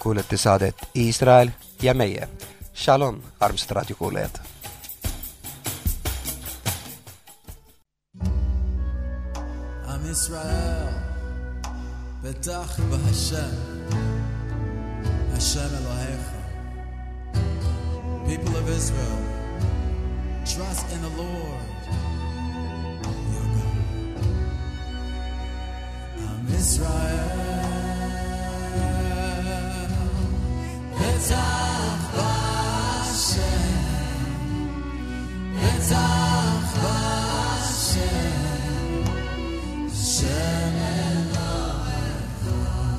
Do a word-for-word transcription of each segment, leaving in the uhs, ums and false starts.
kuulete saadet Iisrael ja meie. Shalom, armsad raadiokuulajad. Am Israel, betach b'Hashem, Hashem Elohecha. People of Israel, trust in the Lord, your God. Am Israel, betach b'Hashem, betach b'Hashem, Hashem Elohecha,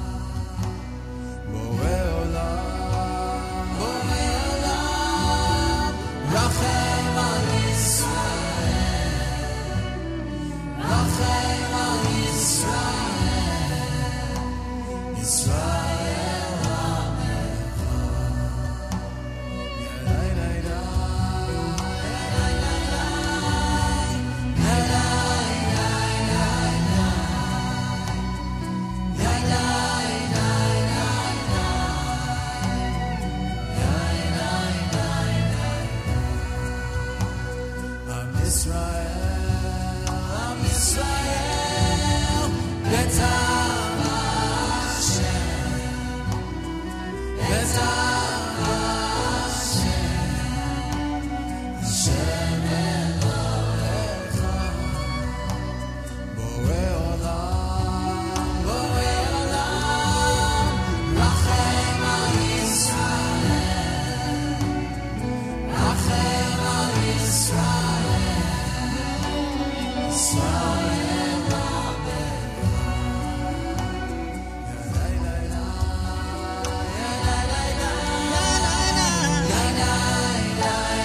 Borei Olam, Borei Olam, Rachem al Yisrael, Rachem al Yisrael, Yisrael Amecha, Yedai Dai Israel, Am Israel, betach Hashem, betach Hashem, Hashem Elohecha, Borei Olam, Borei Olam, Rachem al Yisrael, Rachem al Yisrael, Israel Amecha, Yedai Dai Yedai Dai Yedai Dai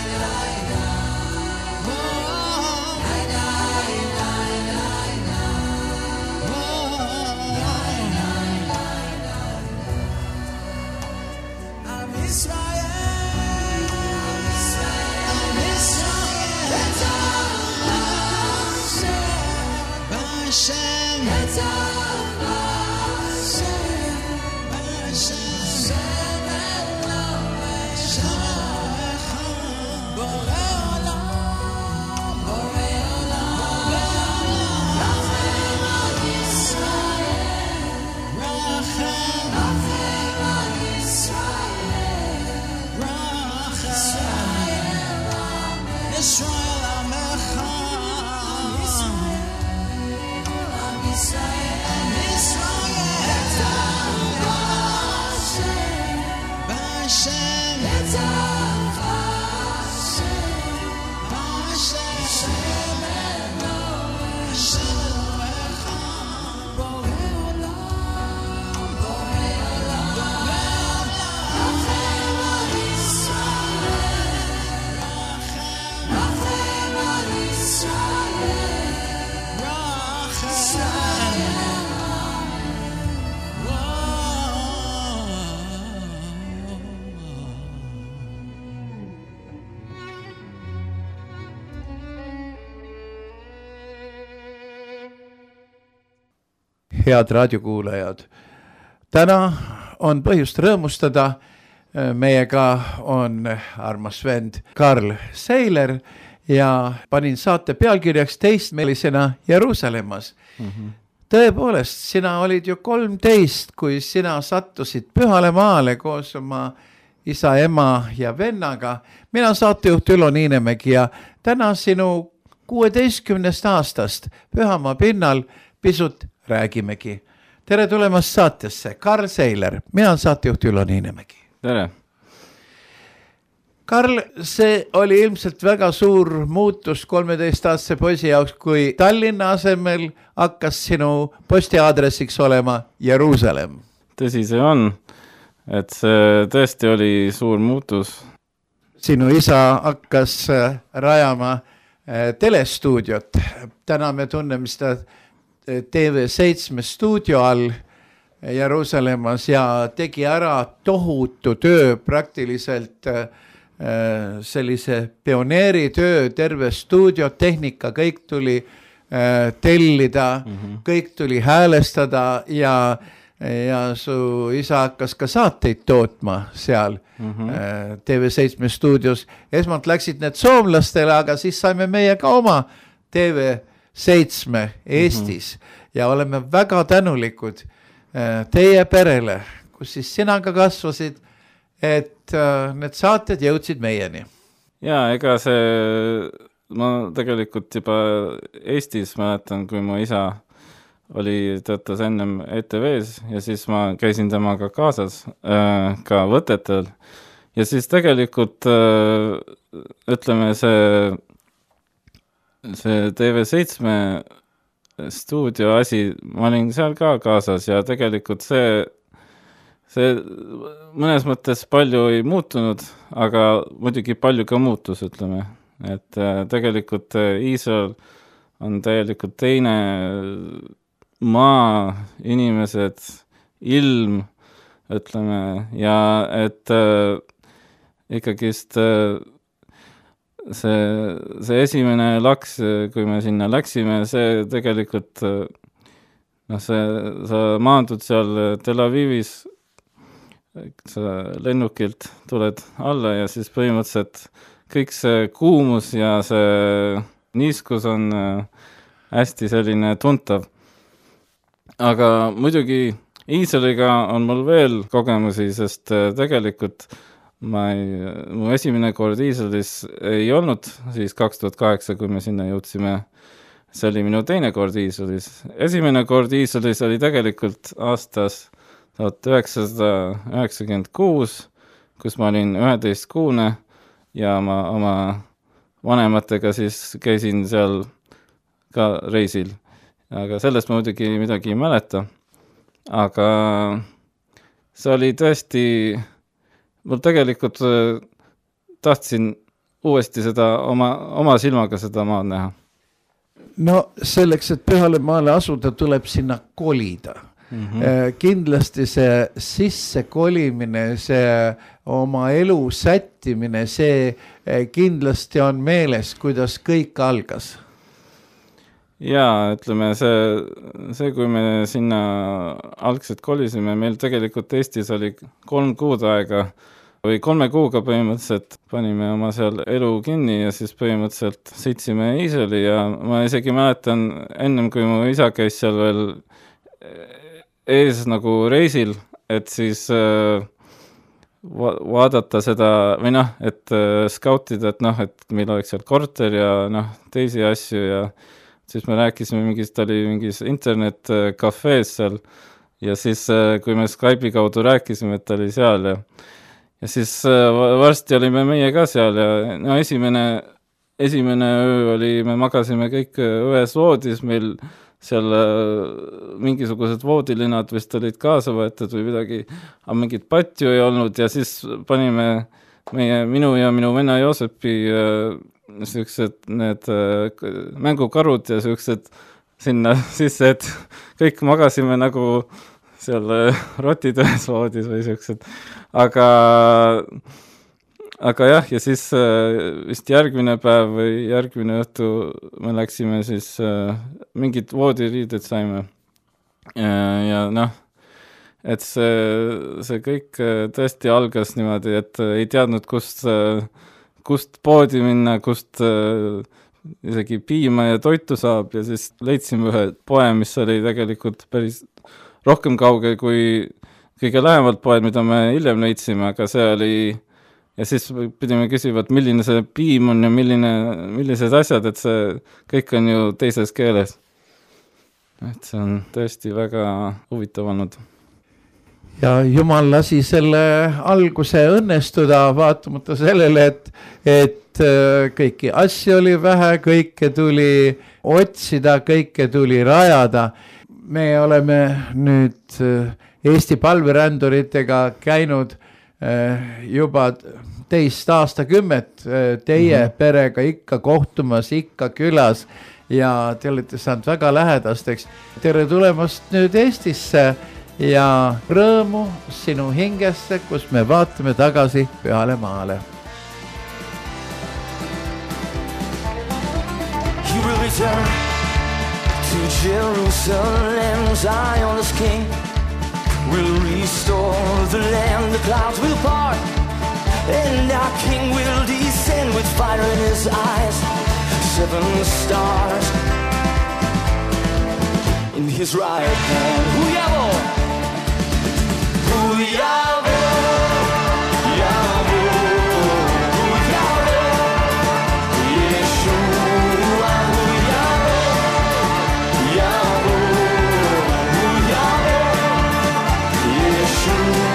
Am Israel, Am Israel, betach Hashem, betach Hashem, Hashem Elohecha, Borei Olam, Borei Olam, Rachem al Yisrael, Rachem al Yisrael, Rachem Yisrael Amecha, Am Israel, Am Israel, betach Hashem, Hashem, betach Hashem, Hashem Elohecha, Borei Olam, Borei Olam, Rachem al Yisrael, Rachem al Yisrael, Head raadiokuulajad, täna on põhjust rõõmustada. Meiega on armas vend Karl Seiler ja panin saate pealkirjaks teistmeelisena Jeruusalemmas. Mm-hmm. Tõepoolest, sina olid ju kolmteist, kui sina sattusid Pühale maale koos oma isa, ema ja vennaga. Mina saatejuht Ülo Niinemägi ja täna sinu kuueteistkümnest aastast Pühamaa pinnal pisut räägimegi. Tere tulemast saatesse, Karl Seiler. Mina on saatejuht Ülo Niinemägi. Tere. Karl, see oli ilmselt väga suur muutus kolmeteistaastase poisi jaoks, kui Tallinna asemel hakkas sinu postiaadressiks olema Jeruusalemm. Tõsi see on, et see tõesti oli suur muutus. Sinu isa hakkas rajama telestuudiot. Täna me tunneme seda T V seitse stuudio all Jeruusalemmas ja tegi ära tohutu töö, praktiliselt sellise pioneeritöö, terve stuudio, tehnika, kõik tuli tellida, mm-hmm. kõik tuli häälestada ja ja su isa hakkas ka saateid tootma seal mm-hmm. T V seitse stuudios. Esmalt läksid need soomlastele, aga siis saime meie ka oma T V seitse Eestis mm-hmm. ja oleme väga tänulikud teie perele, kus siis sina ka kasvasid, et need saated jõudsid meieni. Jaa, ega see, ma tegelikult juba Eestis mäletan, kui mu isa oli töötas ennem E T V-s ja siis ma käisin temaga kaasas äh, ka võtetel ja siis tegelikult äh, ütleme see see T V seitse stuudio asi, ma olin seal ka kaasas ja tegelikult see see mõnes mõttes palju ei muutunud, aga muidugi palju ka muutus, ütleme, et äh, tegelikult äh, Iisrael on täielikult teine maa, inimesed, ilm, ütleme, ja et äh, ikkagist äh, see, see esimene laks, kui me sinna läksime, see tegelikult, äh, noh, see, sa maandud seal Tel Avivis, sa lennukilt tuled alla ja siis põhimõtteliselt kõik see kuumus ja see niiskus on äh, hästi selline tuntav. Aga muidugi Iisraeliga on mul veel kogemusi, sest tegelikult ma ei, mu esimene kord Iisraelis ei olnud siis kaks tuhat kaheksa, kui me sinna jõudsime. See oli minu teine kord Iisraelis. Esimene kord Iisraelis oli tegelikult aastas tuhat üheksasada üheksakümmend kuus, kus ma olin üheteist kuune ja ma oma vanematega siis käisin seal ka reisil. Aga sellest ma muidugi midagi ei mäleta. Aga see oli tõesti, mul tegelikult tahtsin uuesti seda oma, oma silmaga seda maad näha. No selleks, et Pühale maale asuda, tuleb sinna kolida. Mm-hmm. Kindlasti see sisse kolimine, see oma elu sättimine, see kindlasti on meeles, kuidas kõik algas. Jaa, ütleme, see, see, kui me sinna algselt kolisime, meil tegelikult Eestis oli kolm kuud aega või kolme kuuga põhimõtteliselt panime oma seal elu kinni ja siis põhimõtteliselt sõitsime Iisraeli ja ma isegi mäletan ennem, kui mu isa käis seal veel ees nagu reisil, et siis äh, va- vaadata seda, või noh, et äh, skautida, et noh, et meil oleks seal korter ja noh, teisi asju ja siis me rääkisime mingist, oli mingis internet-kafees seal ja siis, kui me Skype'i kaudu rääkisime, et ta oli seal ja, ja siis varsti olime meie ka seal ja no esimene, esimene öö oli, me magasime kõik ühes voodis, meil seal mingisugused voodilinad vist olid kaasa võetud või midagi, aga mingit patju ei olnud ja siis panime meie, minu ja minu venna Joosepi sellised need äh, mängukarud ja sellised sinna sisse, et kõik magasime nagu seal äh, rotitões voodis või sellised. Aga, aga jah, ja siis äh, vist järgmine päev või järgmine õhtu me läksime siis äh, mingid voodiriided saime. Ja, ja noh, et see, see kõik äh, tõesti algas niimoodi, et äh, ei teadnud, kust äh, kust poodi minna, kust äh, isegi piima ja toitu saab ja siis leidsime ühe poe, mis oli tegelikult päris rohkem kauge kui kõige lähemalt poed, mida me hiljem leidsime, aga see oli ja siis pidime küsima, et milline see piim on ja milline, millised asjad, et see kõik on ju teises keeles. Et see on tõesti väga huvitav olnud. Ja Jumal lasi selle alguse õnnestuda, vaatamata sellele, et, et kõiki asju oli vähe, kõike tuli otsida, kõike tuli rajada. Me oleme nüüd Eesti palveränduritega käinud juba teist aastakümmet teie mm-hmm. perega ikka kohtumas, ikka külas ja te olete saanud väga lähedasteks. Tere tulemast nüüd Eestisse ja rõõmu sinu hingesse, kus me vaatame tagasi Pühale maale. You will return to Jerusalem, Zion is king. will restore the land, the clouds will part, and our King will descend with fire in his eyes, seven stars in his right hand. Huyavo, huyavo, yavo, huyavo, Yeshua, huyavo, yavo, huyavo, Yeshua.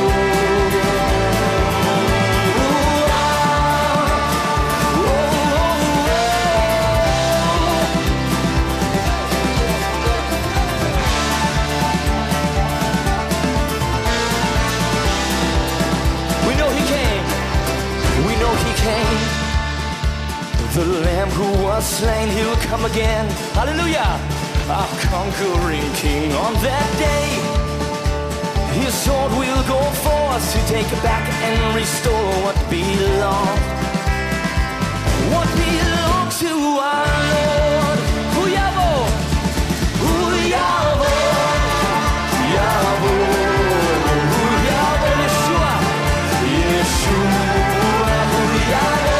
The Lamb who was slain, he'll come again. Hallelujah! Our conquering King on that day. His sword will go forth to take back and restore what belongs. What belongs to our Lord. Huyavo! Huyavo! Yavo! Huyavo! Yeshua! Yeshua! Huyavo!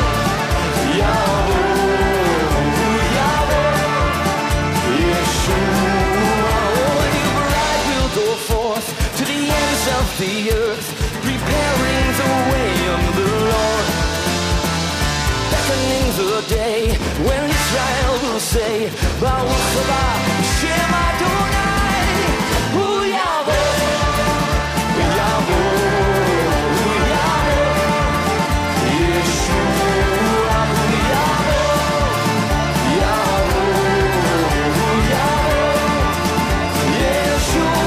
Of the earth, preparing the way of the Lord, beckoning the day when Israel will say, Baruch haba Shem Adonai, Huyavo, Huyavo, Huyavo, Yeshua, Huyavo, Yavo, Huyavo, Yeshua.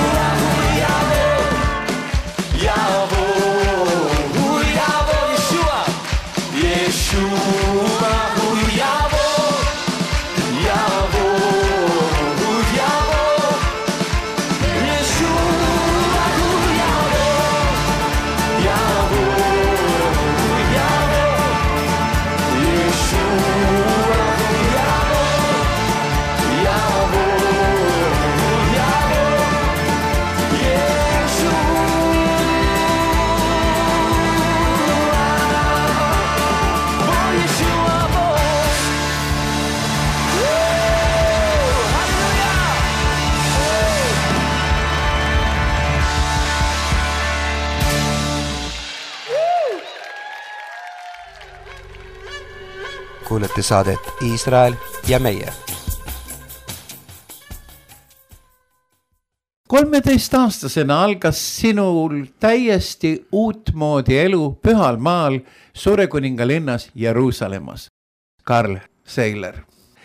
Kuulete saadet Iisrael ja meie. kolmeteistaastasena algas sinul täiesti uutmoodi elu pühal maal Suurekuninga linnas Jeruusalemmas. Karl Seiler.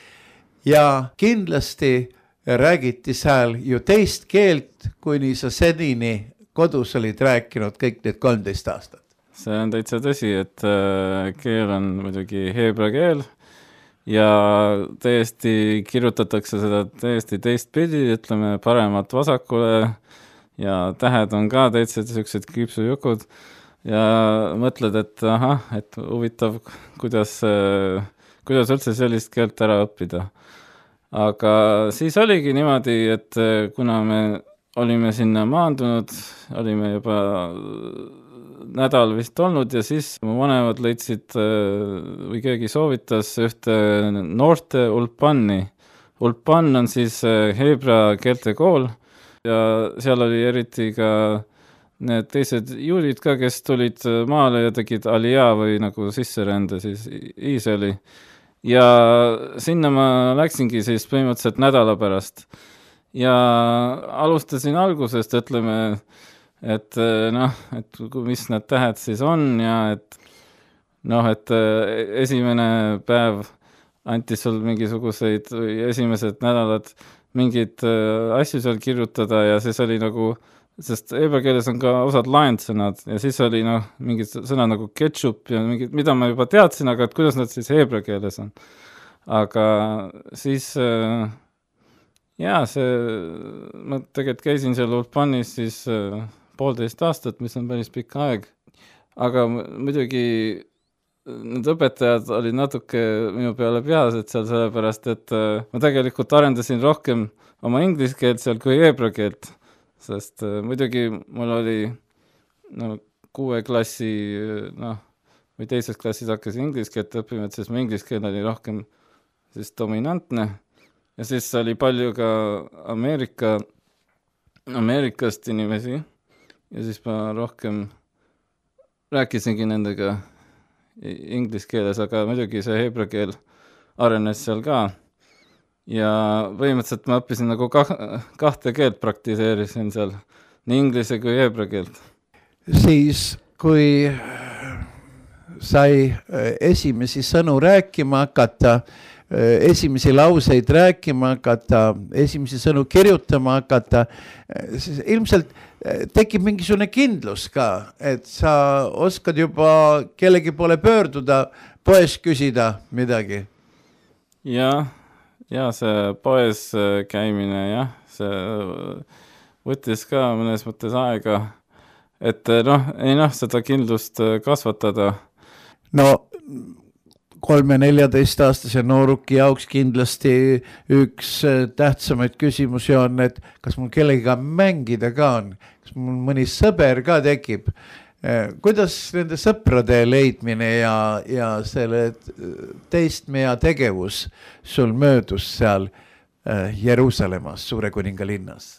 Ja kindlasti räägiti seal ju teist keelt, kuni sa senini kodus olid rääkinud kõik need kolmteist aastat. See on täitsa tõsi, et keel on muidugi heebra keel ja täiesti kirjutatakse seda täiesti teistpidi, ütleme paremat vasakule ja tähed on ka täitsa sellised kriipsujukud ja mõtled, et ahah, et huvitav, kuidas, kuidas üldse sellist keelt ära õppida. Aga siis oligi niimoodi, et kuna me olime sinna maandunud, olime juba nädal vist olnud ja siis mu vanemad leidsid või keegi soovitas ühte noorte ulpanni. Ulpan on siis heebra keelte kool ja seal oli eriti ka need teised juudid ka, kes tulid maale ja tegid alijaa või nagu sisserände siis Iisraeli. Ja sinna ma läksingi siis põhimõtteliselt nädala pärast. Ja alustasin algusest, ütleme, et noh, et mis need tähed siis on ja et noh, et esimene päev anti sul mingisuguseid või esimesed nädalad mingid asju seal kirjutada ja siis oli nagu, sest heebra keeles on ka osad laendsõnad ja siis oli noh, mingid sõnad nagu ketchup ja mingid, mida ma juba teadsin, aga et kuidas nad siis heebra keeles on. Aga siis jaa, see, ma tegelikult käisin seal Ulpanis siis poolteist aastat, mis on päris pikk aeg. Aga muidugi need õpetajad olid natuke minu peale peased seal sellepärast, et ma tegelikult arendasin rohkem oma inglise keelt seal kui heebra keelt. sest äh, muidugi mul oli no, kuue klassi, noh, või teises klassis hakkasin inglise keelt õppima, et siis mu inglise keel oli rohkem siis dominantne ja siis oli palju ka Ameerika, Ameerikast inimesi ja siis ma rohkem rääkisingi nendega inglise keeles, aga muidugi see heebra keel arenes seal ka ja põhimõtteliselt ma õppisin nagu kah- kahte keelt praktiseerisin seal, nii inglise kui heebra keelt. Siis kui sai esimesi sõnu rääkima hakata, esimesi lauseid rääkima hakata, esimesi sõnu kirjutama hakata, siis ilmselt tekib mingisugune kindlus ka, et sa oskad juba kellegi poole pöörduda, poes küsida midagi. Ja, ja see poes käimine, jah, see võttis ka mõnes mõttes aega, et noh, ei noh, seda kindlust kasvatada. No kolme-neljateist-aastase nooruki jaoks kindlasti üks tähtsamaid küsimusi on, et kas mul kellegiga mängida ka on, kas mul mõni sõber ka tekib. Kuidas nende sõprade leidmine ja, ja selle teistmeja tegevus sul möödus seal Jeruusalemmas, Suure kuninga linnas?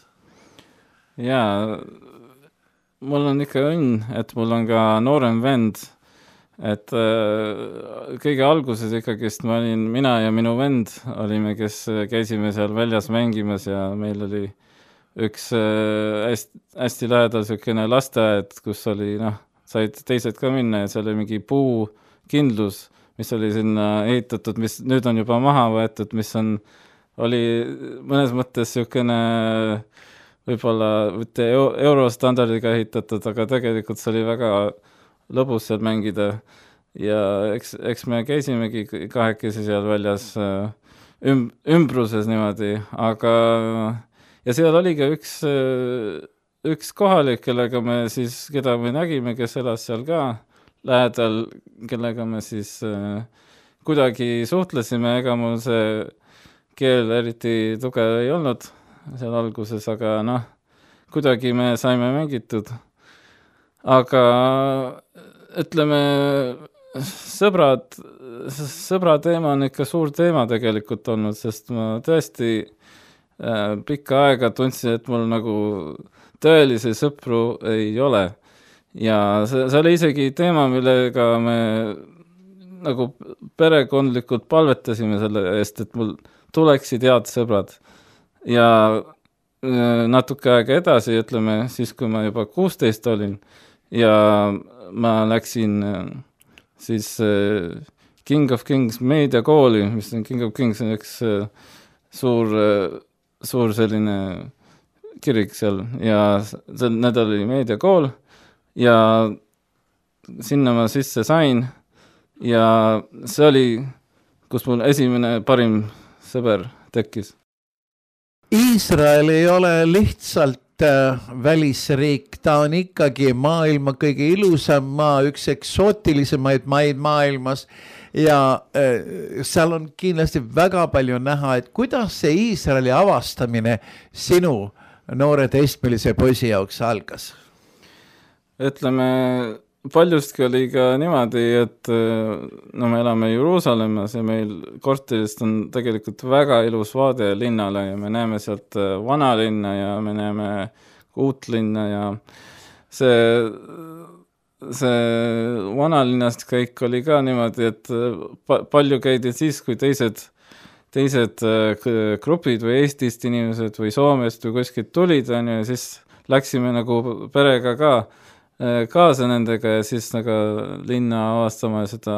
Jaa, mul on ikka õnn, et mul on ka noorem vend, et äh, kõige alguses ikkagist ma olin, mina ja minu vend olime, kes käisime seal väljas mängimas ja meil oli üks äh, hästi, hästi lähedal selline lasteaed, kus oli, noh, said teised ka minna ja seal oli mingi puukindlus, mis oli sinna ehitatud, mis nüüd on juba maha võetud, mis on, oli mõnes mõttes selline võib-olla mitte eurostandardiga ehitatud, aga tegelikult see oli väga lõbus seal mängida ja eks, eks me käisimegi kahekesi seal väljas üm, ümbruses niimoodi, aga ja seal oli ka üks, üks kohalik, kellega me siis, keda me nägime, kes elas seal ka lähedal, kellega me siis kuidagi suhtlesime, ega mul see keel eriti tugev ei olnud seal alguses, aga noh, kuidagi me saime mängitud. Aga ütleme, sõbrad, sõbra teema on ikka suur teema tegelikult olnud, sest ma tõesti äh, pikka aega tundsin, et mul nagu tõelisi sõpru ei ole. Ja see, see oli isegi teema, millega me nagu perekondlikult palvetasime selle eest, et mul tuleksid head sõbrad. Ja äh, natuke aega edasi, ütleme, siis kui ma juba kuusteist olin, ja ma läksin siis King of Kings meediakooli, mis on King of Kings on üks suur, suur selline kirik seal ja sel nädal oli meediakool ja sinna ma sisse sain ja see oli, kus mul esimene parim sõber tekkis. Iisrael ei ole lihtsalt välisriik, ta on ikkagi maailma kõige ilusam maa, üks eksootilisemaid maid maailmas ja äh, seal on kindlasti väga palju näha, et kuidas see Iisraeli avastamine sinu noore teistmelise poisi jaoks algas? Ütleme, paljustki oli ka niimoodi, et no me elame Jeruusalemmas ja meil korterist on tegelikult väga ilus vaade linnale ja me näeme sealt vanalinna ja me näeme uut linna ja see, see vanalinnast kõik oli ka niimoodi, et pa, palju käidi siis, kui teised, teised grupid või Eestist inimesed või Soomest või kuskilt tulid, ja siis läksime nagu perega ka kaasa nendega ja siis nagu linna avastama seda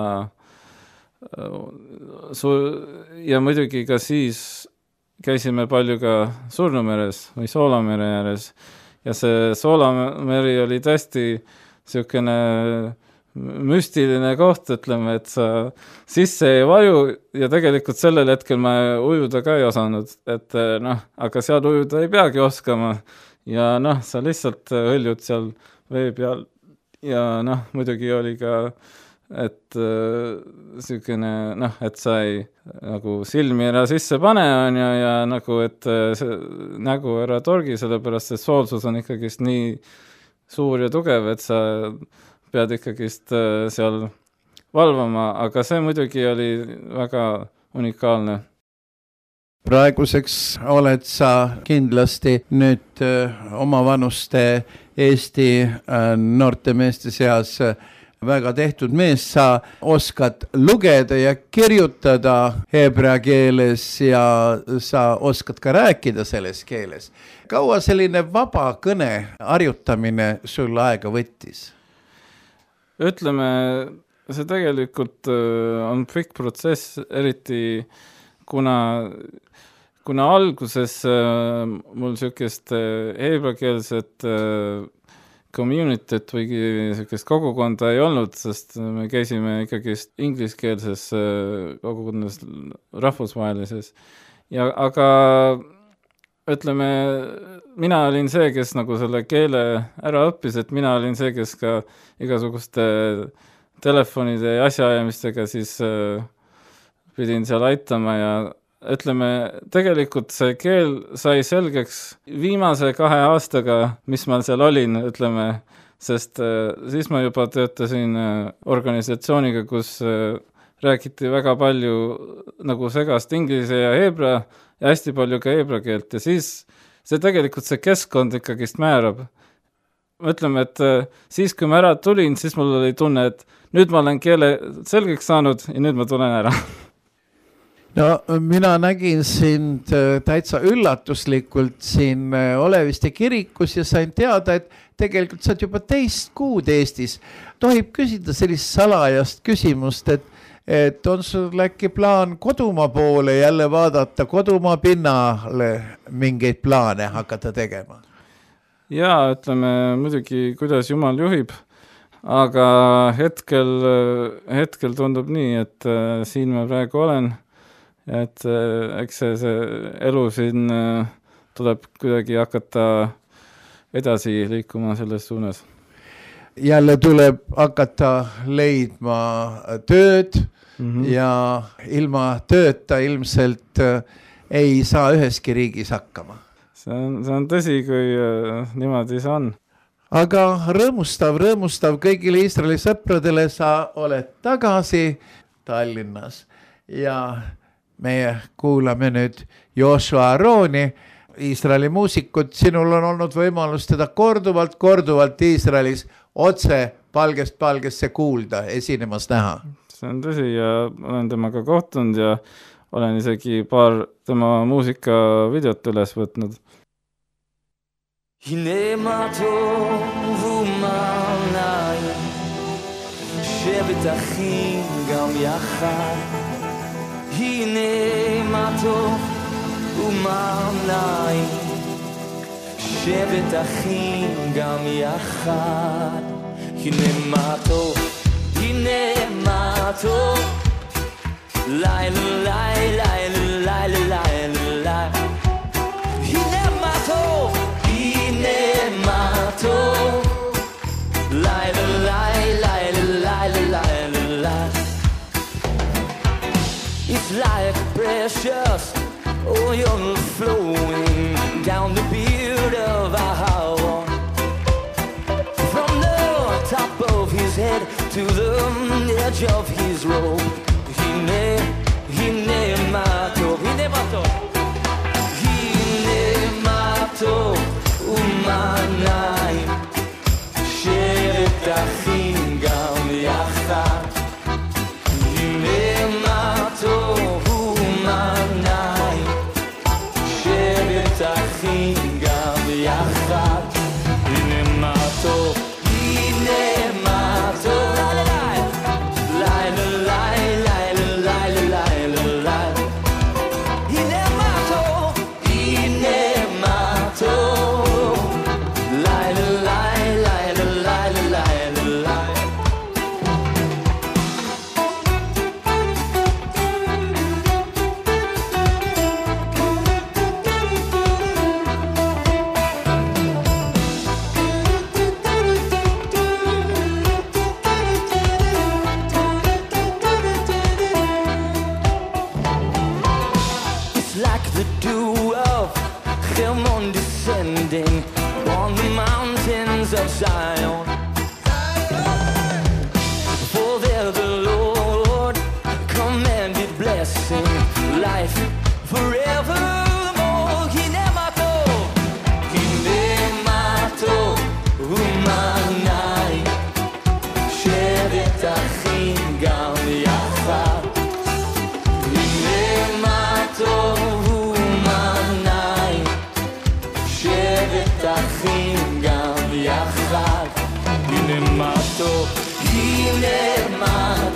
ja muidugi ka siis käisime palju ka Surnumeres või Soolamere ääres ja see Soolameri oli tõesti selline müstiline koht, ütleme, et sa sisse ei vaju ja tegelikult sellel hetkel ma ujuda ka ei osanud, et noh, aga seal ujuda ei peagi oskama ja noh, sa lihtsalt hõljud seal vee peal ja noh, muidugi oli ka et sükene, noh, et sa ei nagu silmi ära sisse pane on ja, ja nagu, et see nägu ära torgi, sellepärast, et soolsus on ikkagist nii suur ja tugev, et sa pead ikkagist seal valvama, aga see muidugi oli väga unikaalne. Praeguseks oled sa kindlasti nüüd oma vanuste Eesti noorte meeste seas väga tehtud mees, sa oskad lugeda ja kirjutada heebrea keeles ja sa oskad ka rääkida selles keeles. Kaua selline vaba kõne harjutamine sul aega võttis? Ütleme, see tegelikult on pikk protsess, eriti kuna, kuna alguses mul sükest heebreakeelset communityt või sükest kogukonda ei olnud, sest me käisime ikkagist ingliskeelses kogukonnas rahvusvahelises. Ja, aga ütleme, mina olin see, kes nagu selle keele ära õppis, et mina olin see, kes ka igasuguste telefonide ja asjaajamistega siis pidin seal aitama ja ütleme, tegelikult see keel sai selgeks viimase kahe aastaga, mis ma seal olin, ütleme, sest siis ma juba töötasin organisatsiooniga, kus räägiti väga palju nagu segast inglise ja heebra ja hästi palju ka heebra keelt ja siis see tegelikult see keskkond ikkagist määrab. Ütleme, et siis kui ma ära tulin, siis mul oli tunne, et nüüd ma olen keele selgeks saanud ja nüüd ma tulen ära. No mina nägin sind täitsa üllatuslikult siin Oleviste kirikus ja sain teada, et tegelikult sa oled juba teist kuud Eestis. Tohib küsida sellist salajast küsimust, et, et on sul äkki plaan kodumaa poole jälle vaadata, kodumaa pinnale mingeid plaane hakata tegema? Jaa, ütleme muidugi, kuidas Jumal juhib, aga hetkel, hetkel tundub nii, et siin ma praegu olen. Et eks see, see elu siin tuleb kuidagi hakata edasi liikuma selles suunas. Jälle tuleb hakata leidma tööd mm-hmm. ja ilma tööta ilmselt ei saa üheski riigis hakkama. See on, see on tõsi, kui niimoodi see on. Aga rõõmustav, rõõmustav kõigile Iisraeli sõpradele, sa oled tagasi Tallinnas ja meie kuulame nüüd Joshua Aaroni, Iisraeli muusikut. Sinul on olnud võimalus teda korduvalt, korduvalt Iisraelis otse palgest palgesse kuulda, esinemas näha. See on tõsi ja olen temaga kohtunud ja olen isegi paar tema muusika videot üles võtnud. Hine ma tovu manai shevet achim gam yachad הנה מה טוב ומה נעים שבת אחים גם יחד הנה מה טוב הנה מה טוב לילה לילה לילה לילה הנה מה טוב הנה מה טוב לילה לילה לילה לילה It's like precious oil flowing down the beard of our from the top of his head to the edge of his robe. Hine, hine matov, hine matov, hine matov umanayim sheret achim gam yachad. טוב ומנעים שבת אחים גם יחד הנה מה טוב הנה מה טוב לילה לילה לילה לילה לילה הנה מה טוב הנה מה טוב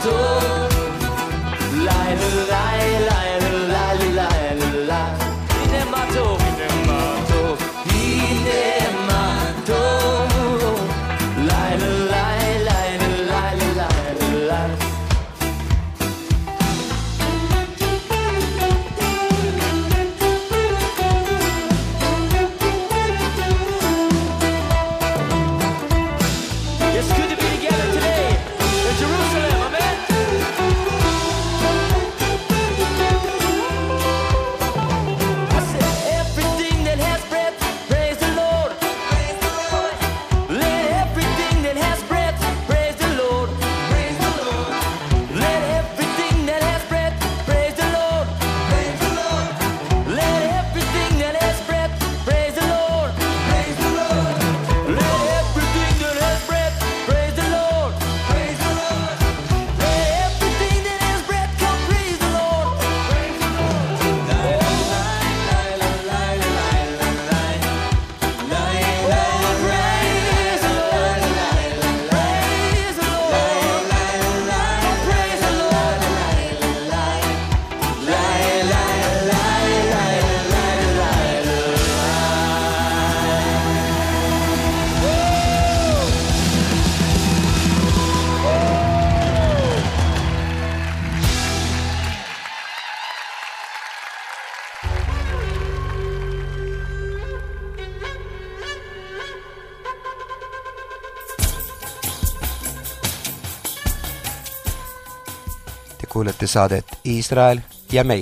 kuulete saadet Iisrael ja meie.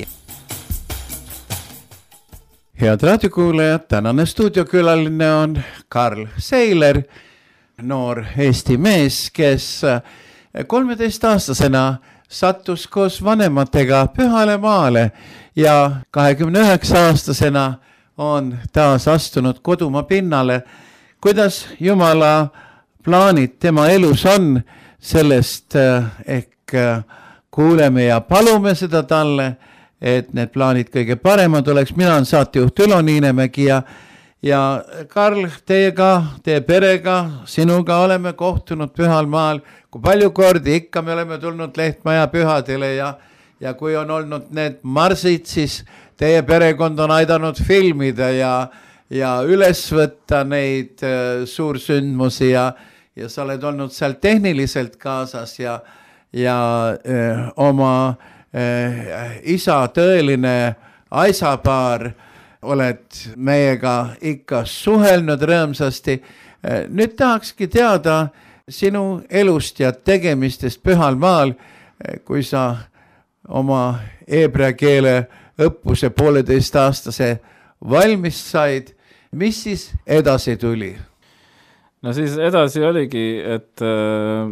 Head raadiokuulajad, tänane stuudiokülaline on Karl Seiler, noor Eesti mees, kes kolmeteistaastasena sattus koos vanematega Pühale maale ja kahekümne üheksa aastasena on taas astunud kodumaa pinnale. Kuidas Jumala plaanid tema elus on, sellest ehk kuuleme ja palume seda talle, et need plaanid kõige paremad oleks. Mina olen saatejuht Ülo Niinemägi ja, ja Karl, teiega, teie perega, sinuga oleme kohtunud Pühal maal. Kui palju kordi ikka me oleme tulnud Lehtmaja pühadele ja, ja kui on olnud need marsid, siis teie perekond on aidanud filmida ja, ja üles võtta neid uh, suursündmusi ja, ja sa oled olnud seal tehniliselt kaasas ja, ja uh, oma uh, isa tõeline aisapaar oled meiega ikka suhelnud rõõmsasti. Uh, nüüd tahakski teada sinu elust ja tegemistest Pühal maal, uh, kui sa oma heebrea keele õppuse pooleteist aastase valmis said. Mis siis edasi tuli? No siis edasi oligi, et äh,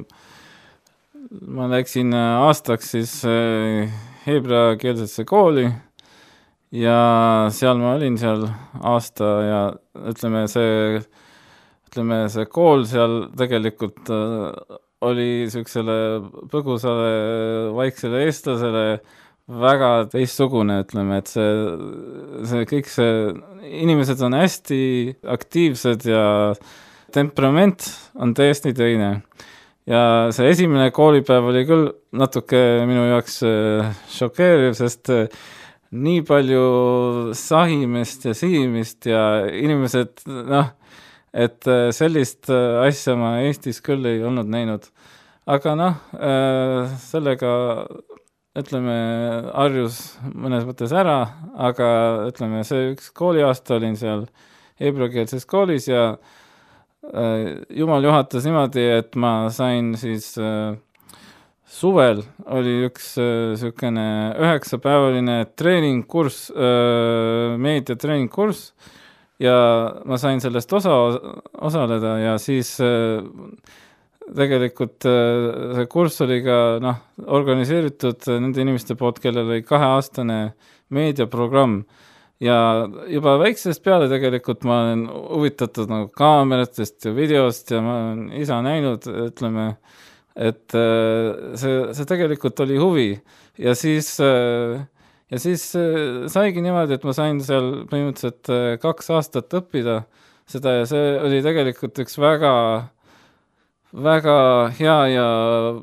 ma läksin aastaks siis äh, heebrea keelsesse kooli ja seal ma olin seal aasta ja ütleme see, ütleme see kool seal tegelikult äh, oli sükksele põgusale vaiksele eestlasele väga teistsugune, ütleme, et see, see kõik see, inimesed on hästi aktiivsed ja temperament on täiesti teine. Ja see esimene koolipäev oli küll natuke minu jaoks šokeeriv, sest nii palju sahimist ja sihimist ja inimesed, noh, et sellist asja ma Eestis küll ei olnud näinud. Aga noh, sellega ütleme, harjus mõnes mõttes ära, aga ütleme, see üks kooliaasta olin seal heebreakeelses koolis ja äh, Jumal juhatas niimoodi, et ma sain siis äh, suvel oli üks äh, sükene üheksapäevaline treeningkurss, äh, meediatreeningkurss ja ma sain sellest osa osaleda ja siis äh, tegelikult see kurss oli ka noh, organiseeritud nende inimeste poolt, kellel oli kaheaastane meediaprogramm ja juba väiksest peale tegelikult ma olen huvitatud nagu kaameratest ja videost ja ma olen isa näinud, ütleme, et see, see tegelikult oli huvi ja siis, ja siis saigi niimoodi, et ma sain seal põhimõtteliselt kaks aastat õppida seda ja see oli tegelikult üks väga väga hea ja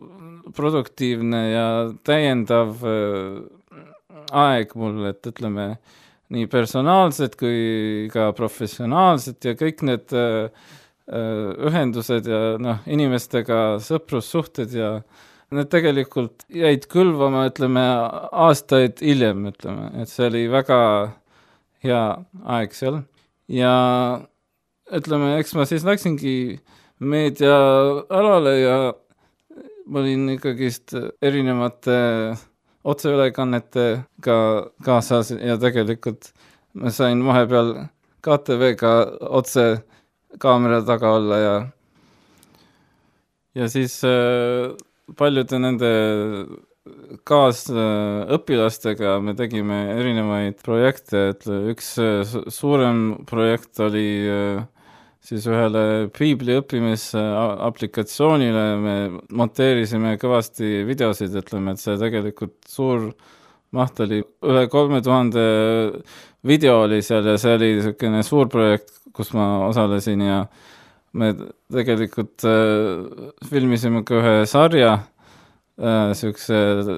produktiivne ja täiendav aeg mul, et ütleme nii personaalsed kui ka professionaalsed ja kõik need ühendused ja noh, inimestega sõprussuhted ja need tegelikult jäid külvama, ütleme, aastaid hiljem, ütleme, et see oli väga hea aeg seal ja ütleme, eks ma siis läksingi meediaalale ja ma olin ikkagist erinevate otseülekannetega kaasas ja tegelikult ma sain vahepeal K T V-ga otse kaamera taga olla ja ja siis äh, paljude nende kaasõpilastega me tegime erinevaid projekte, et üks suurem projekt oli äh, siis ühele piibli õppimise aplikatsioonile me monteerisime kõvasti videosid, ütleme, et see tegelikult suur maht oli, üle kolme tuhande video oli seal ja see oli selline suur projekt, kus ma osalesin ja me tegelikult äh, filmisime ka ühe sarja, äh, siukse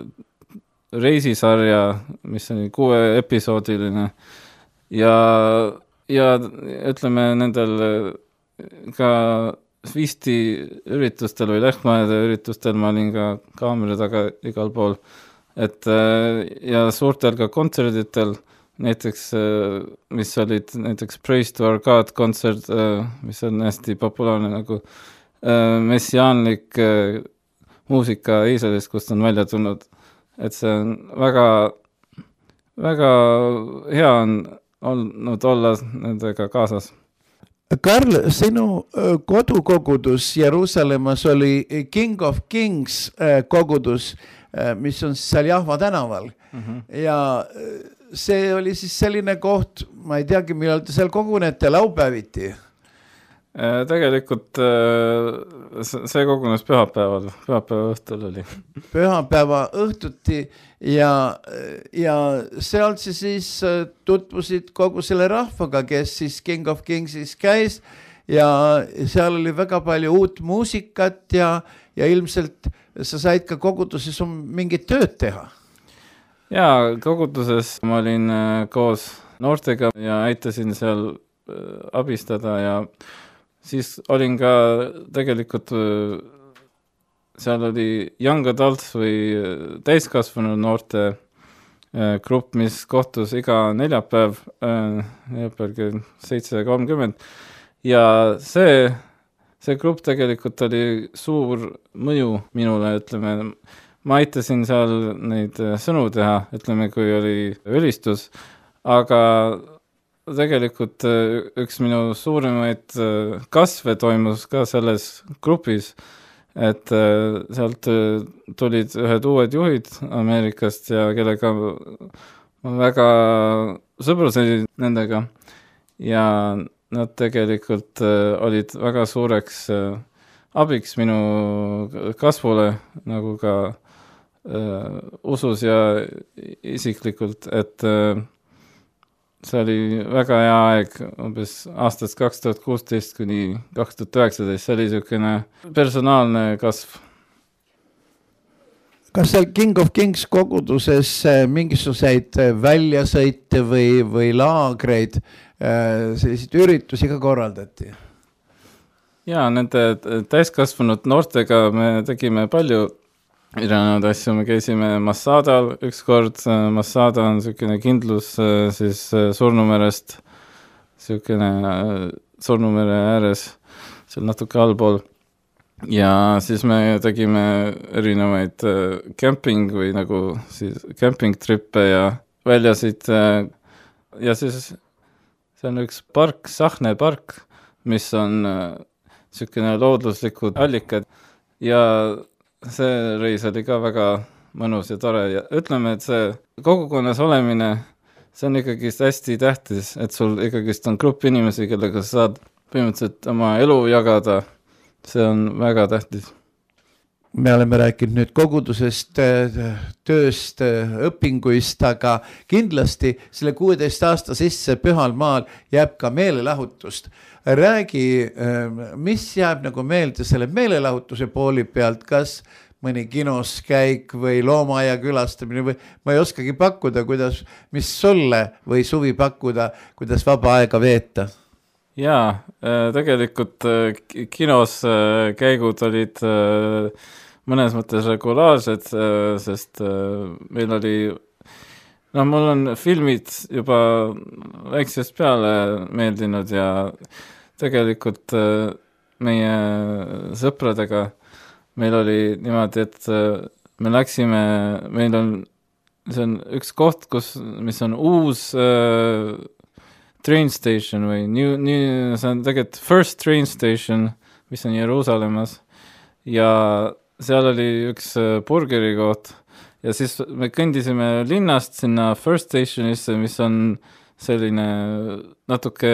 reisisarja, mis oli kuue episoodiline ja ja ütleme nendel ka visti üritustel või lehmajade üritustel ma olin ka kaamera taga igal pool, et ja suurtel ka kontserditel, näiteks mis olid näiteks Praise to our God kontsert, mis on hästi populaarne nagu messiaanlik muusika Iisraelist, kust on välja tulnud, et see on väga väga hea on olnud olla nendega kaasas. Karl, sinu kodukogudus Jeruusalemmas oli King of Kings kogudus, mis on seal Jahva tänaval. Mm-hmm. Ja see oli siis selline koht, ma ei teagi, millal te seal kogunete laupäeviti? Tegelikult see kogunes pühapäeval, pühapäeva õhtul oli. Pühapäeva õhtuti ja, ja sealt siis tutvusid kogu selle rahvaga, kes siis King of Kingsis käis ja seal oli väga palju uut muusikat ja, ja ilmselt sa said ka koguduses mingit tööd teha. Jaa, koguduses ma olin koos noortega ja aitasin seal abistada ja siis olin ka tegelikult, seal oli Young Adults või täiskasvanud noorte grupp, mis kohtus iga neljapäev, neljapäev kell seitse kolmkümmend ja see, see grupp tegelikult oli suur mõju minule, ütleme, ma aitasin seal neid sõnu teha, ütleme, kui oli ülistus, aga tegelikult üks minu suurimaid kasve toimus ka selles grupis, et sealt tulid ühed uued juhid Ameerikast ja kellega ma väga sõbrusin nendega ja nad tegelikult olid väga suureks abiks minu kasvule nagu ka uh, usus ja isiklikult, et uh, see oli väga hea aeg, umbes aastast kaks tuhat kuusteist kuni kaks tuhat üheksateist, see oli selline personaalne kasv. Kas seal King of Kings koguduses mingisuguseid väljasõite või, või laagreid, selliseid üritusi ka korraldati? Jaa, nende täiskasvanud noortega me tegime palju erinevaid asju, me käisime Massadal üks kord, Massada on selline kindlus siis Surnumerest, selline Surnumere ääres, seal natuke allpool. Ja siis me tegime erinevaid camping või nagu siis camping trippe ja väljasid ja siis see on üks park, Sahne park, mis on selline looduslikud allikad ja see reis oli ka väga mõnus ja tore ja ütleme, et see kogukonnas olemine, see on ikkagi hästi tähtis, et sul ikkagi on grupp inimesi, kellega sa saad põhimõtteliselt oma elu jagada, see on väga tähtis. Me oleme rääkinud nüüd kogudusest, tööst, õpinguist, aga kindlasti selle kuueteist aasta sisse Pühal maal jääb ka meelelahutust. Räägi, mis jääb nagu meelde selle meelelahutuse pooli pealt, kas mõni kinos käik või loomaaia külastamine või ma ei oskagi pakkuda, kuidas, mis sulle või suvi pakkuda, kuidas vaba aega veeta? Jaa, tegelikult kinos käigud olid mõnes mõttes regulaarsed, sest meil oli, noh, mul on filmid juba väiksest peale meeldinud ja tegelikult meie sõpradega meil oli niimoodi, et me läksime, meil on, see on üks koht, kus, mis on uus äh, train station või new, new, see on tegelikult first train station, mis on Jeruusalemmas ja seal oli üks burgeri koht ja siis me kõndisime linnast sinna first stationisse, mis on selline natuke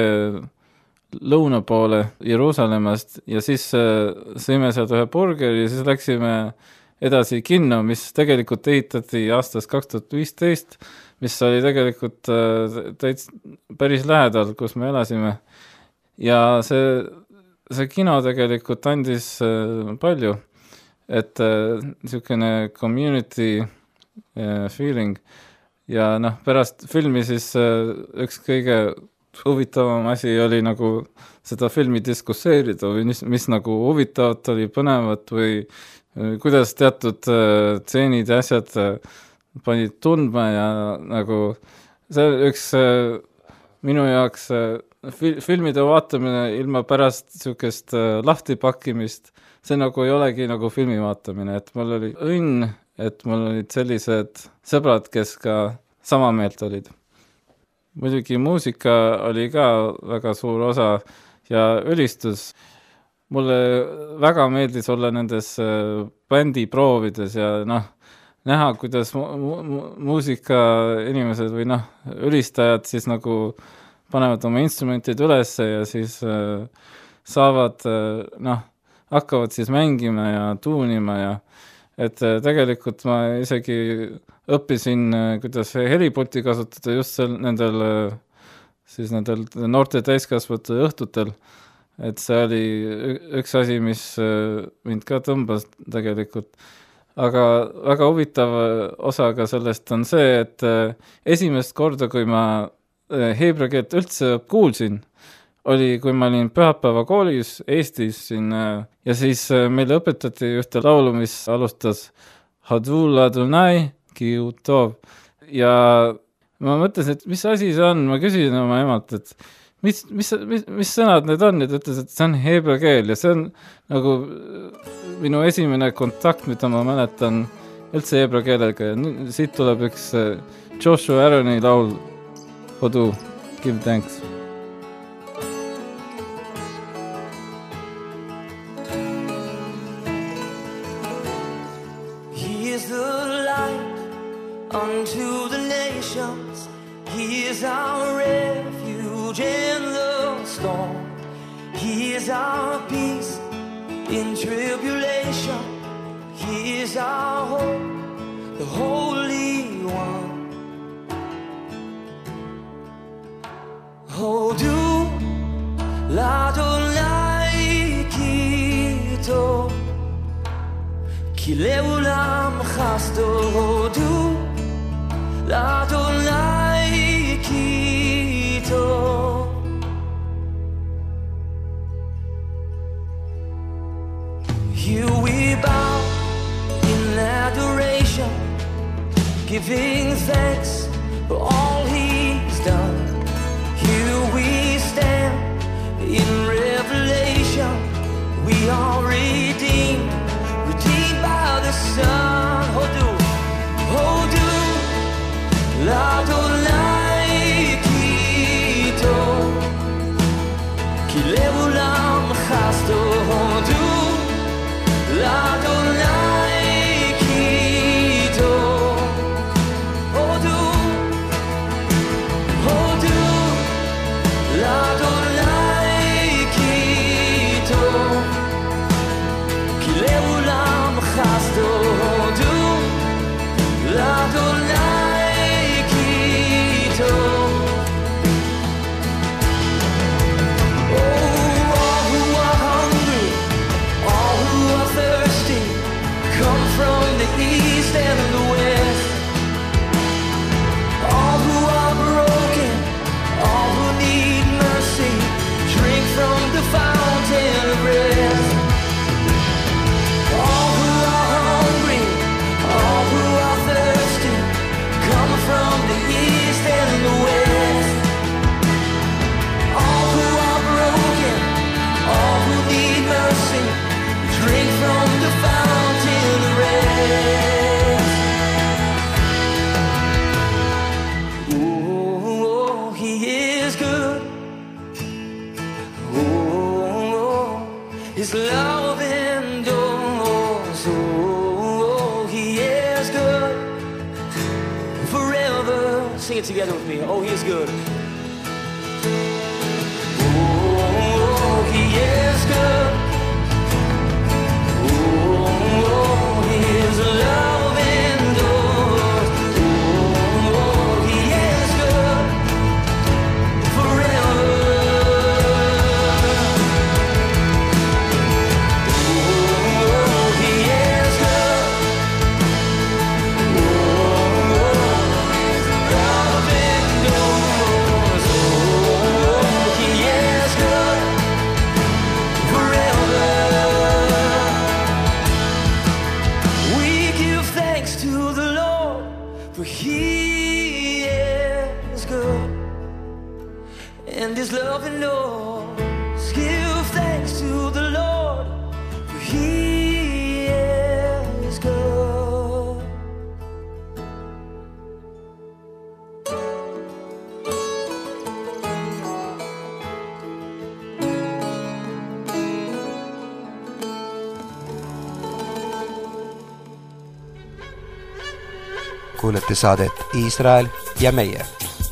lõuna poole Jeruusalemmast ja siis sõime sealt ühe burgeri ja siis läksime edasi kinno, mis tegelikult ehitati aastast kaks tuhat viisteist, mis oli tegelikult täits päris lähedal, kus me elasime. Ja see, see kino tegelikult andis palju, et niisugune community feeling ja noh, pärast filmi siis üks kõige huvitavam asi oli nagu seda filmi diskusseerida või mis, mis nagu huvitavat oli, põnevat või kuidas teatud äh, tseenid ja asjad äh, panid tundma ja nagu see üks äh, minu jaoks äh, fil- filmide vaatamine ilma pärast niisugust äh, lahtipakkimist, see nagu ei olegi nagu filmi vaatamine, et mul oli õnn, et mul olid sellised sõbrad, kes ka sama meelt olid. Muidugi muusika oli ka väga suur osa ja ülistus. Mulle väga meeldis olla nendes bändi proovides ja noh, näha, kuidas mu- mu- muusika inimesed või noh, ülistajad siis nagu panevad oma instrumentid ülesse ja siis äh, saavad, äh, noh, hakkavad siis mängima ja tuunima ja et äh, tegelikult ma isegi õppisin, kuidas helipulti kasutada just sel, nendel, siis nendel noorte täiskasvatu õhtutel. Et see oli üks asi, mis mind ka tõmbas tegelikult. Aga väga huvitav osa ka sellest on see, et esimest korda, kui ma heebrea keelt üldse kuulsin, oli, kui ma olin pühapäeva koolis Eestis siin, ja siis meile õpetati ühte laulu, mis alustas Hadul Adonai Kiutov. Ja ma mõtlesin, et mis asi see on, ma küsisin oma emalt, et mis, mis, mis, mis sõnad need on, ja ta ütles, et see on heebrea keel ja see on nagu minu esimene kontakt, mida ma mäletan üldse heebrea keelega ja siit tuleb üks Joshua Aaroni laul Hodu, Give Thanks. He is the light unto the nations. He is our refuge in the storm. He is our peace in tribulation. He is our hope, the Holy One. Hodu l'Adonai Kito Ki le'olam chasto. Hodu l'Adonai Kito. Here we bow in adoration, giving thanks for all He's done. Here we stand in revelation. We are redeemed, redeemed by the Son. Hodu, Hodu, l'Adonai Kito, Ki le'olam chasto. Hodu, l'Adonai Kito. Hodu, Hodu, l'Adonai Kito, Ki le'olam chasto. Sing it together with me. Oh, he is good. Oh, he is good. Oh, his love endures. Oh, he is good forever. Oh, he is good. And his love endures. Give thanks to the Lord, for he is good. Kuulete saadet Iisrael ja meie.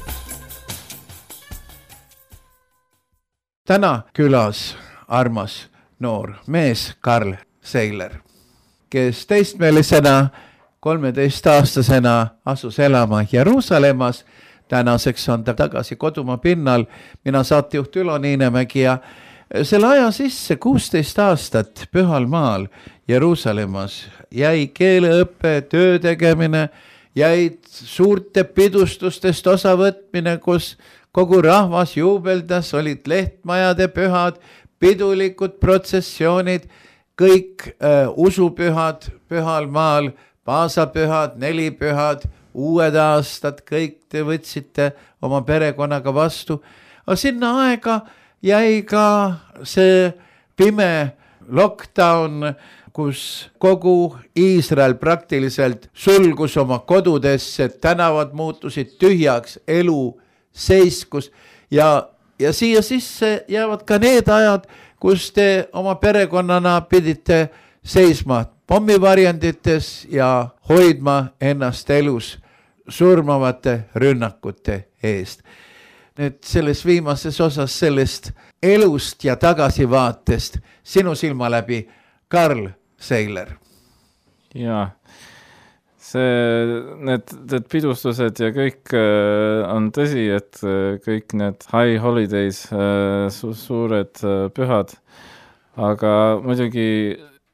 Täna külas armas noor mees Karl Seiler, kes teistmeelisena kolmeteistaastasena asus elama Jeruusalemmas. Tänaseks on ta tagasi kodumaa pinnal. Mina saatejuht Ülo Niinemägi ja selle aja sisse kuusteist aastat Pühal maal Jeruusalemmas jäi keeleõppe, töö tegemine, jäid suurte pidustustest osavõtmine, kus kogu rahvas juubeldas, olid lehtmajade pühad, pidulikud protsessioonid, kõik äh, usupühad Pühal maal, paasapühad, nelipühad, uued aastad, kõik te võtsite oma perekonnaga vastu. Aga sinna aega jäi ka see pime lockdown, kus kogu Iisrael praktiliselt sulgus oma kodudesse, tänavad muutusid tühjaks, elu seiskus ja, ja siia sisse jäävad ka need ajad, kus te oma perekonnana pidite seisma pommivarjandites ja hoidma ennast elus surmavate rünnakute eest. Nüüd selles viimases osas sellest elust ja tagasivaatest sinu silma läbi Karl Seiler. Jaa. See, need, need pidustused ja kõik äh, on tõsi, et äh, kõik need high holidays, äh, su suured äh, pühad, aga muidugi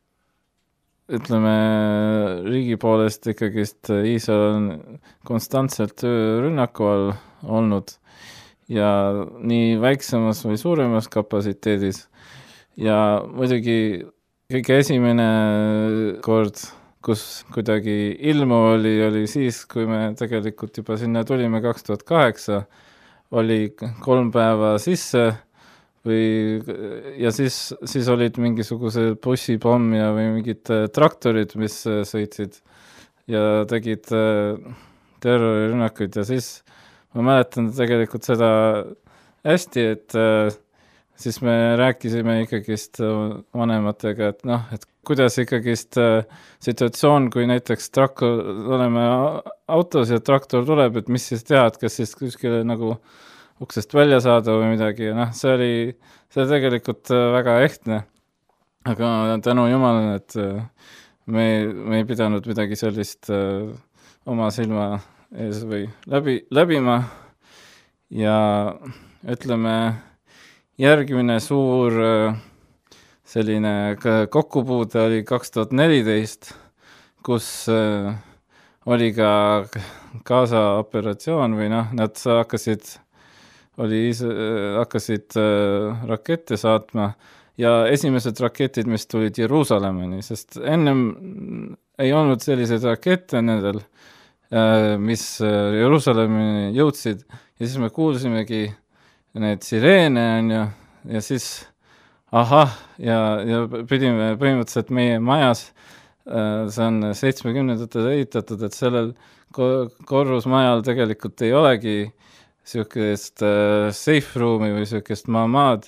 ütleme riigi poolest ikkagist Iisrael on konstantselt rünnaku all olnud ja nii väiksemas või suuremas kapatsiteedis ja muidugi kõige esimene kord kus kuidagi ilmu oli, oli siis, kui me tegelikult juba sinna tulime kaks tuhat kaheksa, oli kolm päeva sisse või, ja siis, siis olid mingisugused bussipomm ja või mingid traktorid, mis sõitsid ja tegid terrorirünnakuid ja siis ma mäletan tegelikult seda hästi, et siis me rääkisime ikkagist vanematega, et noh, et kuidas ikkagist situatsioon, kui näiteks traktor, oleme autos ja traktor tuleb, et mis siis teha, et kas siis kuskile nagu uksest välja saada või midagi. Noh, see oli, see tegelikult väga ehtne, aga tänu Jumalale, et me, me ei pidanud midagi sellist oma silma ees või läbi, läbima ja ütleme, järgmine suur selline kokkupuude oli kaks tuhat neliteist, kus oli ka Gaza operatsioon või noh, nad hakkasid, oli, hakkasid rakette saatma ja esimesed raketid, mis tulid Jeruusalemmani, sest ennem ei olnud selliseid rakette nendel, mis Jeruusalemmani jõudsid ja siis me kuulsimegi need sireene on ju, ja siis ahah, ja, ja pidime põhimõtteliselt meie majas, see on seitsmekümnendatel ehitatud, et sellel korrusmajal tegelikult ei olegi sihukest safe room'i või sihukest maamaad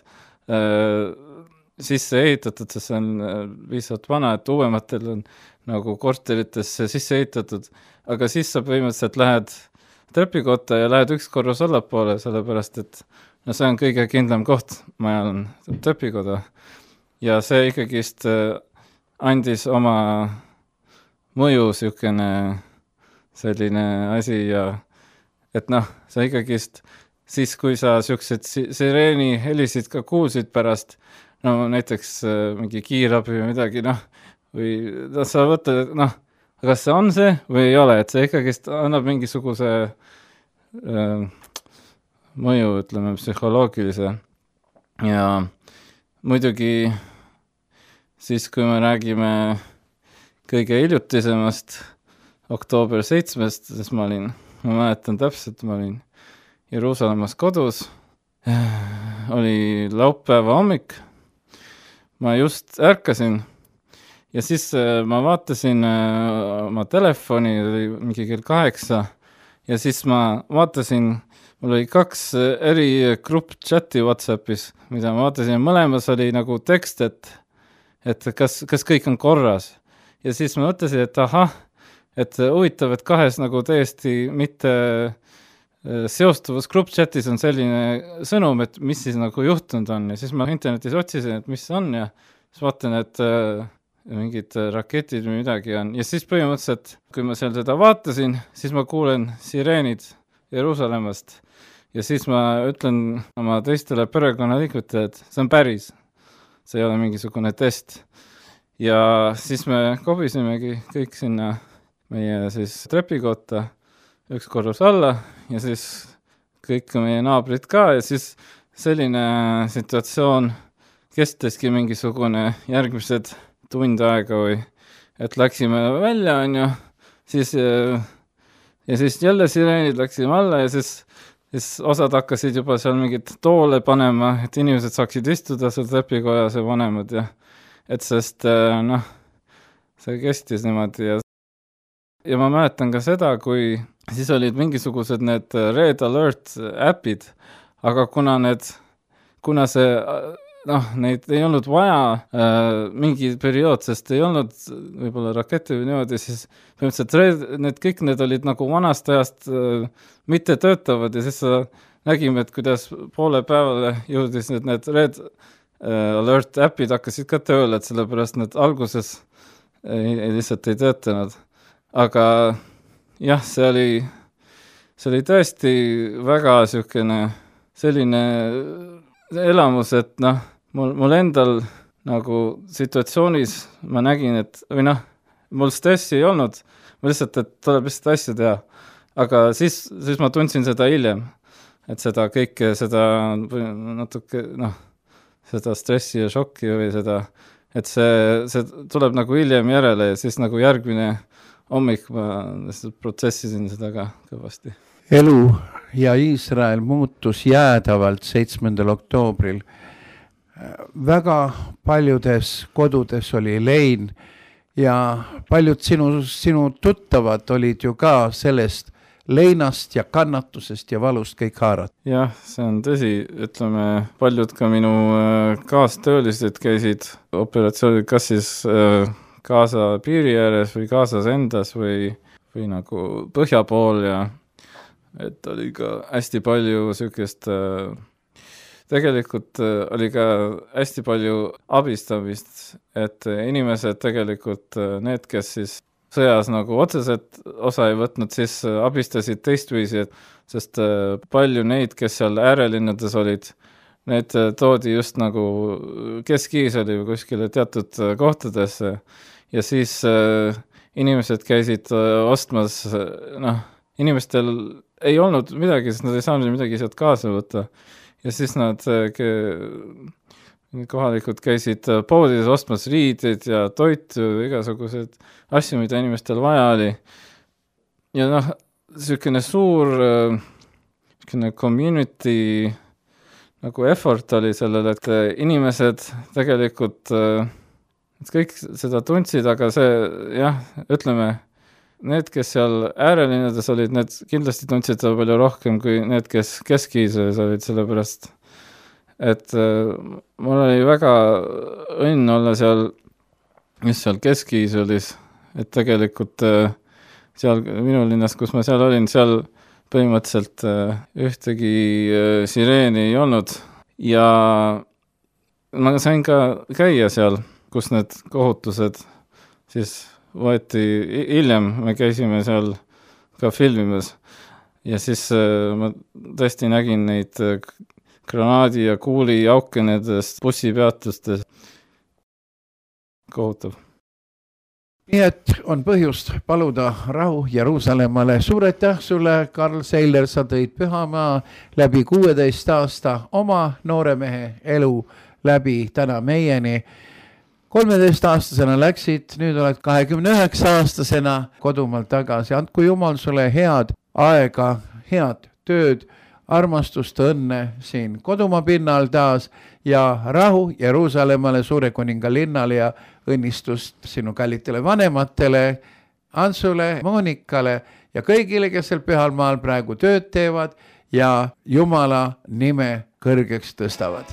sisse ehitatud, sest see on lihtsalt vana, et uuematel on nagu korteritesse sisse ehitatud, aga siis sa põhimõtteliselt lähed trepikotta ja lähed üks korrus allapoole, sellepärast et no see on kõige kindlam koht, majal on trepikoda. Ja see ikkagist andis oma mõju sihukene selline asi ja et noh, sa ikkagist siis, kui sa sihukesed sireeni helisid ka kuulsid pärast, no näiteks mingi kiirabi või midagi, noh, või no, sa võtad, noh, kas see on see või ei ole, et see ikkagist annab mingisuguse äh, mõju, ütleme, psühholoogilise. Ja muidugi siis, kui me räägime kõige hiljutisemast oktoober seitsmest, siis ma olin, ma mäletan täpselt, ma olin Jeruusalemmas kodus, oli laupäeva hommik, ma just ärkasin ja siis ma vaatasin oma telefoni, oli mingi kell kaheksa ja siis ma vaatasin, mul oli kaks eri grupp chati WhatsAppis, mida ma vaatasin, mõlemas oli nagu tekst, et, et kas, kas kõik on korras ja siis ma mõtlesin, et ahah, et huvitav, et kahes nagu täiesti mitte seostuvas group chatis on selline sõnum, et mis siis nagu juhtunud on ja siis ma internetis otsisin, et mis on ja siis vaatan, et äh, mingid raketid või midagi on ja siis põhimõtteliselt, kui ma seal seda vaatasin, siis ma kuulen sireenid Jeruusalemmast ja siis ma ütlen oma teistele perekonnaliikmetele, et see on päris, see ei ole mingisugune test ja siis me kobisimegi kõik sinna meie siis trepikotta üks korrus alla ja siis kõik meie naabrid ka ja siis selline situatsioon kesteski mingisugune järgmised tund aega või et läksime välja, on ju, siis ja siis jälle sireenid läksime alla ja siis, siis osad hakkasid juba seal mingit toole panema, et inimesed saaksid istuda seal trepikojas ja vanemad ja et sest noh, see kestis niimoodi ja ja ma mäletan ka seda, kui siis olid mingisugused need Red Alert äpid, aga kuna need, kuna see, noh, neid ei olnud vaja äh, mingi periood, sest ei olnud võib-olla rakette või niimoodi, siis põhimõtteliselt red, need kõik need olid nagu vanast ajast äh, mitte töötavad ja siis nägime, et kuidas poole päevale jõudis need, need Red äh, Alert äpid hakkasid ka tööle, et sellepärast need alguses ei, ei lihtsalt ei töötanud. Aga jah, see oli, see oli tõesti väga sihukene selline elamus, et noh, mul, mul endal nagu situatsioonis ma nägin, et või noh, mul stressi ei olnud, ma lihtsalt, et tuleb lihtsalt asju teha. Aga siis, siis ma tundsin seda hiljem, et seda kõike, seda natuke, noh, seda stressi ja šokki või seda, et see, see tuleb nagu hiljem järele ja siis nagu järgmine hommik ma protsessisin seda ka kõvasti. Elu ja Iisrael muutus jäädavalt seitsmendal oktoobril. Väga paljudes kodudes oli lein ja paljud sinu, sinu tuttavad olid ju ka sellest leinast ja kannatusest ja valust kõik haarad. Jah, see on tõsi. Ütleme, paljud ka minu kaastöölised käisid operatsioonid, kas siis Gaza piiri ääres või Gazas endas või, või nagu põhja pool ja et oli ka hästi palju sükest, tegelikult oli ka hästi palju abistamist, et inimesed tegelikult, need, kes siis sõjas nagu otseselt osa ei võtnud, siis abistasid teistviisi, sest palju neid, kes seal äärelinnades olid, need toodi just nagu Kesk-Iisraeli või kuskile teatud kohtadesse ja siis äh, inimesed käisid äh, ostmas, noh, inimestel ei olnud midagi, sest nad ei saanud midagi sealt kaasa võtta ja siis nad äh, kohalikud käisid poodides ostmas riideid ja toitu, igasugused asju, mida inimestel vaja oli ja noh, selline suur selline community nagu effort oli sellele, et inimesed tegelikult et kõik seda tundsid, aga see, jah, ütleme, need, kes seal äärelinnades olid, need kindlasti tundsid seda palju rohkem kui need, kes Kesk-Iisraelis olid, sellepärast, et äh, mul oli väga õnn olla seal, just seal Kesk-Iisraelis, et tegelikult äh, seal minu linnas, kus ma seal olin, seal põhimõtteliselt ühtegi sireeni ei olnud ja ma sain ka käia seal, kus need kohutused siis võeti hiljem, me käisime seal ka filmimas ja siis ma tõesti nägin neid granaadi ja kuuli auke nendest bussipeatustes. Kohutav. Nii et on põhjust paluda rahu Jeruusalemmale. Suur aitäh sulle, Karl Seiler, sa tõid Pühamaa läbi kuueteist aasta oma nooremehe elu läbi täna meieni. kolmeteist aastasena läksid, nüüd oled kahekümne üheksa aastasena kodumaal tagasi. Andku Jumal sulle head aega, head tööd, armastust, õnne siin kodumaa pinnal taas ja rahu Jeruusalemmale, suure kuninga linnale ja õnnistust sinu kallitele vanematele, Ansule, Monikale ja kõigile, kes seal pühal maal praegu tööd teevad ja Jumala nime kõrgeks tõstavad.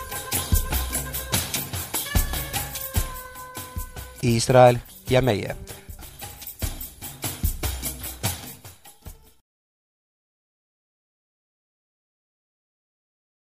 Iisrael ja meie.